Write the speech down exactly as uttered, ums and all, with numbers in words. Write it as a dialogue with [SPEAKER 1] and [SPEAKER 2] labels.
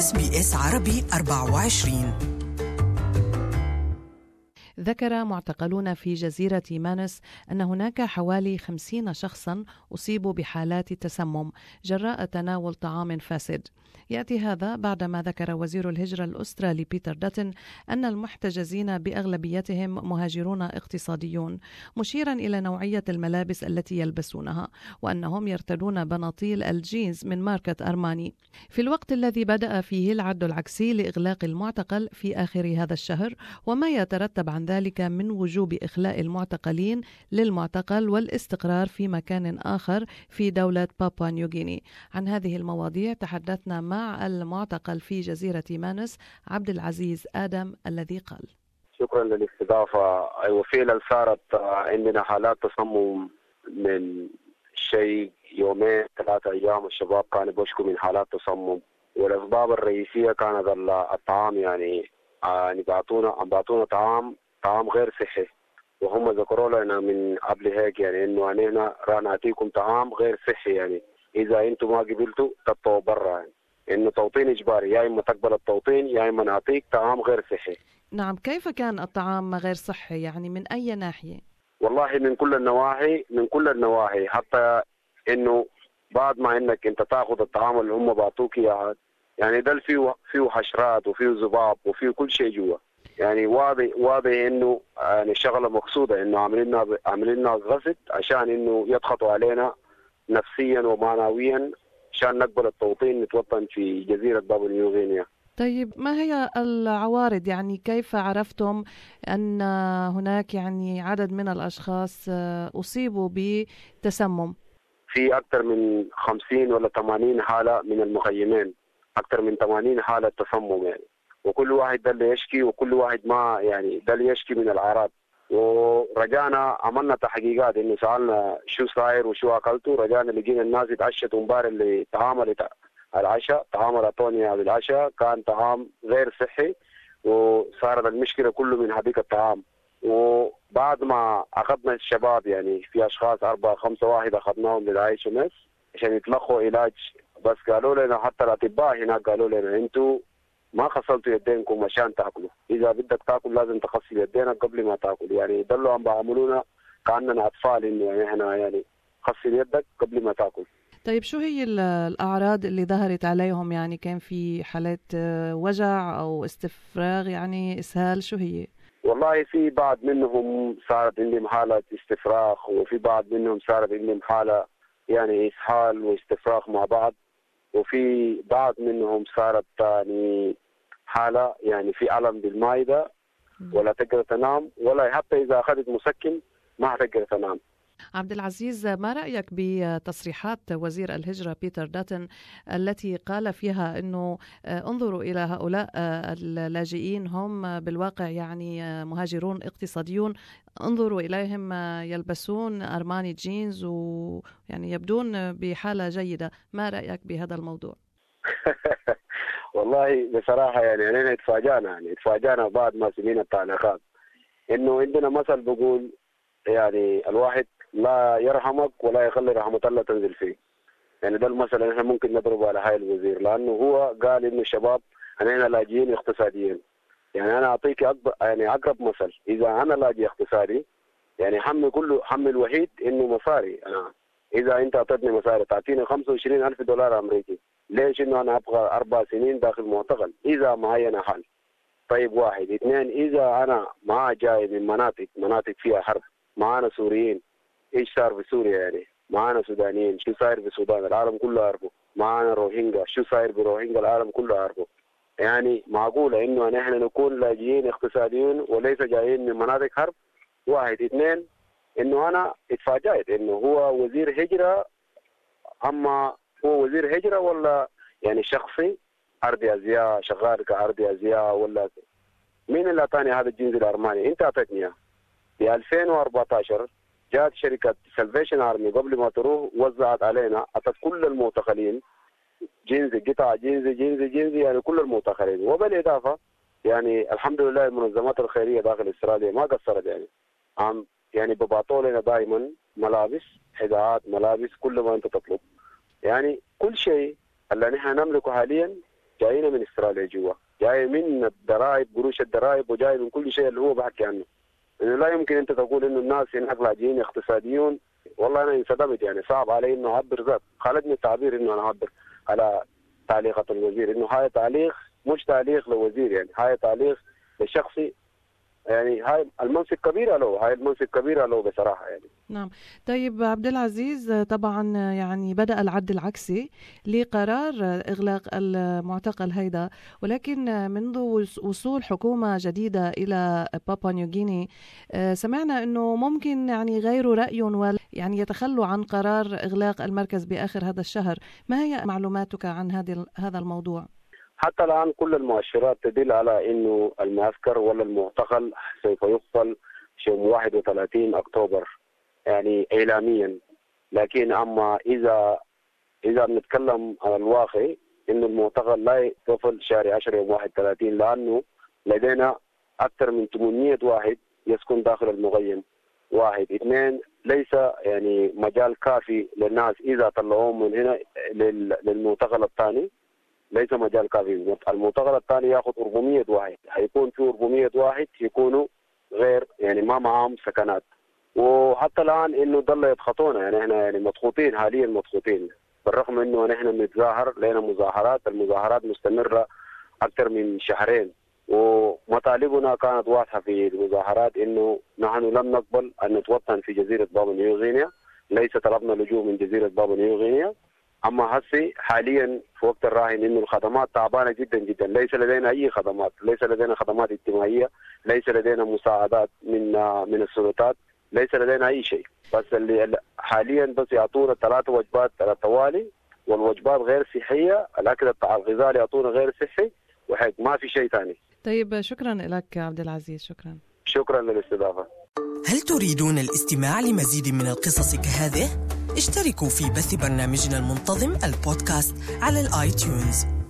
[SPEAKER 1] إس بي إس عربي أربعة وعشرين.
[SPEAKER 2] ذكر معتقلون في جزيرة مانوس أن هناك حوالي خمسين شخصا أصيبوا بحالات تسمم جراء تناول طعام فاسد. يأتي هذا بعدما ذكر وزير الهجرة الأسترالي بيتر داتن أن المحتجزين بأغلبيتهم مهاجرون اقتصاديون، مشيرا إلى نوعية الملابس التي يلبسونها وأنهم يرتدون بناطيل الجينز من ماركة أرماني، في الوقت الذي بدأ فيه العد العكسي لإغلاق المعتقل في آخر هذا الشهر، وما يترتب عن ذلك من وجوب إخلاء المعتقلين للمعتقل والاستقرار في مكان آخر في دولة بابوا نيوغيني. عن هذه المواضيع تحدثنا مع المعتقل في جزيرة مانوس عبد العزيز آدم الذي قال:
[SPEAKER 3] شكرا للاستضافة. أيوة فعلا صارت عندنا حالات تصمم من شيء يومين ثلاثة أيام. الشباب كانوا بيشكوا من حالات تصمم، والأسباب الرئيسية كانت الطعام، يعني يعني بعطونا بعطونا طعام طعام غير صحي، وهم ذكروا لنا من قبل هيك يعني إنه أنا راح نعطيكم طعام غير صحي، يعني إذا أنتم ما قبلتوا تطلعوا برا، يعني إنه توطين إجباري، يا إما تقبل التوطين يا إما نعطيك طعام غير صحي.
[SPEAKER 2] نعم، كيف كان الطعام غير صحي؟ يعني من أي ناحية؟
[SPEAKER 3] والله من كل النواحي، من كل النواحي، حتى إنه بعد ما إنك أنت تأخذ الطعام اللي هم بعطوك إياه، يعني ده فيه فيه حشرات وفيه ذباب وفيه كل شيء جوا، يعني واضح واضح إنه يعني شغلة مقصودة، إنه عاملين لنا عاملين لنا غصب عشان إنه يضغطوا علينا نفسيا ومعنويا عشان نقبل التوطين نتوطن في جزيرة بابوا نيوغينيا.
[SPEAKER 2] طيب ما هي العوارض؟ يعني كيف عرفتم أن هناك يعني عدد من الأشخاص أصيبوا بتسمم؟
[SPEAKER 3] في أكثر من خمسين ولا ثمانين حالة من المخيمين، أكثر من ثمانين حالة تسمم يعني، وكل واحد ده اللي يشكي وكل واحد ما يعني ده اللي يشكي من الأعراض. ورجعنا عملنا تحقيقات إنه سألنا شو صاير وشو أكلتوا، رجعنا لقينا الناس اتعشت امبارح اللي تعاملت العشاء، طعام الأطونيا بالعشاء كان طعام غير صحي، وصارت المشكلة كله من هذيك الطعام. وبعد ما أخذنا الشباب يعني في أشخاص أربعة خمسة واحد أخذناهم للآي إس إم إس عشان يتلقوا علاج، بس قالوا لنا حتى الأطباء هناك قالوا لنا أنتوا ما غسلتوا يدينكم عشان تاكلوا، إذا بدك تاكل لازم تغسل يدينك قبل ما تاكل، يعني ضلوا عم بيعاملونا كأننا أطفال، إنه يعني إحنا يعني غسل يدك قبل ما تاكل.
[SPEAKER 2] طيب شو هي الأعراض اللي ظهرت عليهم؟ يعني كان في حالات وجع أو استفراغ، يعني إسهال، شو هي؟
[SPEAKER 3] والله في بعض منهم صارت عندهم حالة استفراغ، وفي بعض منهم صارت عندهم حالة يعني إسهال واستفراغ مع بعض، وفي بعض منهم صارت يعني حالة يعني في ألم بالمعدة ولا تقدر تنام، ولا حتى إذا أخذت مسكن ما حتقدر تنام.
[SPEAKER 2] عبد العزيز، ما رأيك بتصريحات وزير الهجرة بيتر داتن التي قال فيها أنه انظروا إلى هؤلاء اللاجئين، هم بالواقع يعني مهاجرون اقتصاديون، انظروا إليهم يلبسون أرماني جينز ويعني يبدون بحالة جيدة. ما رأيك بهذا الموضوع؟
[SPEAKER 3] والله بصراحة يعني أنا اتفاجأنا يعني اتفاجأنا بعد ما سمعنا التعليقات، إنه عندنا مثل بقول يعني الواحد لا يرحمك ولا يخلي رحمة الله تنزل فيه، يعني ده المثل احنا ممكن نضربه على هاي الوزير، لأنه هو قال إنه الشباب أنا لاجئين اقتصاديين. يعني أنا أعطيك أكبر يعني أقرب مثل، إذا أنا لاجئ اقتصادي يعني حمي كله حمي الوحيد إنه مصاري، أنا إذا أنت أعطيتني مصاري تعطيني خمسة وعشرين ألف دولار أمريكي، ليش إنه أنا أبغى أربع سنين داخل معتقل إذا معي أنا حل؟ طيب واحد اثنين، إذا أنا ما جاي من مناطق مناطق فيها حرب، معانا سوريين، ايش صار في سوريا يعني، معانا سودانيين، شو صاير في السودان العالم كله عارفه، معانا روهينجا، شو صاير بروهينجا العالم كله عارفه. يعني معقولة انه نحن نكون لاجئين اقتصاديين وليس جايين من مناطق حرب؟ واحد اثنين، انه انا اتفاجأت انه هو وزير هجرة، اما هو وزير هجرة ولا يعني شخصي ارضي ازياء شغال كارضي ازياء، ولا مين اللي اعطاني هذا الجنس الارماني؟ انت اعطيتني اياه في ألفين وأربعة عشر. جاءت شركة سلفيشن آرمي قبل ما تروح وزعت علينا، أتت كل المعتقلين جنزي قطع جنزي جنزي جنزي يعني كل المعتقلين. وبالإضافة يعني الحمد لله المنظمات الخيرية داخل استراليا ما قصرت، يعني عم يعني ببعطوا لنا دائما ملابس، حذاءات، ملابس، كل ما أنت تطلب، يعني كل شيء اللي نحن نملكه حاليا جايين من استراليا جوا، جاي من الضرائب، قروش الضرائب، وجاي من كل شيء اللي هو بحكي عنه. انه لا يمكن انت تقول انه الناس هناك لاجئين اقتصاديون. والله انا انصدمت، يعني صعب علي انه اعبر ذات، خالدني التعبير انه انا اعبر على تعليقة الوزير، انه هاي تعليق مش تعليق لوزير، يعني هاي تعليق لشخصي، يعني هاي المنصب كبيرة له، هاي المنصب كبيرة له بصراحة يعني.
[SPEAKER 2] نعم. طيب عبد العزيز، طبعا يعني بدأ العد العكسي لقرار إغلاق المعتقل هيدا، ولكن منذ وصول حكومة جديدة إلى بابا نيوغيني سمعنا أنه ممكن يعني غيروا رأي يعني يتخلوا عن قرار إغلاق المركز بآخر هذا الشهر. ما هي معلوماتك عن هذا الموضوع؟
[SPEAKER 3] حتى الآن كل المؤشرات تدل على إنه المعسكر ولا المعتقل سوف يقفل يوم واحد وثلاثين أكتوبر يعني إعلاميا. لكن أما إذا إذا بنتكلم على الواقع إنه المعتقل لا يقفل شهر عشرة يوم واحد وثلاثين، لأنه لدينا أكثر من ثمانمئة واحد يسكن داخل المغيم. واحد اثنين، ليس يعني مجال كافي للناس إذا طلعوهم من هنا للمعتقل الثاني، ليس مجال كافي. المعتقل الثاني ياخذ أربعمئة واحد، حيكون في أربعمئة واحد يكونوا غير يعني ما معهم سكنات. وحتى الان انه ضل يضغطونا، يعني احنا يعني مضغوطين حاليا، مضغوطين بالرغم انه نحن نتظاهر، لنا مظاهرات، المظاهرات مستمره اكثر من شهرين، ومطالبنا كانت واضحه في المظاهرات انه نحن لم نقبل ان نتوطن في جزيره بابا نيوغينيا، ليس طلبنا لجوء من جزيره بابا نيوغينيا. اما هسي حاليا في وقت الراهن انه الخدمات تعبانه جدا جدا، ليس لدينا اي خدمات، ليس لدينا خدمات اجتماعيه، ليس لدينا مساعدات من من السلطات، ليس لدينا اي شيء. بس اللي حاليا بس يعطونا ثلاثه وجبات على التوالي، والوجبات غير صحيه، الاكل الغذائي يعطونا غير صحي، وهيك ما في شيء ثاني.
[SPEAKER 2] طيب شكرا لك عبد العزيز. شكرا
[SPEAKER 3] شكرا للاستضافه.
[SPEAKER 1] هل تريدون الاستماع لمزيد من القصص كهذه؟ اشتركوا في بث برنامجنا المنتظم البودكاست على الآي تيونز.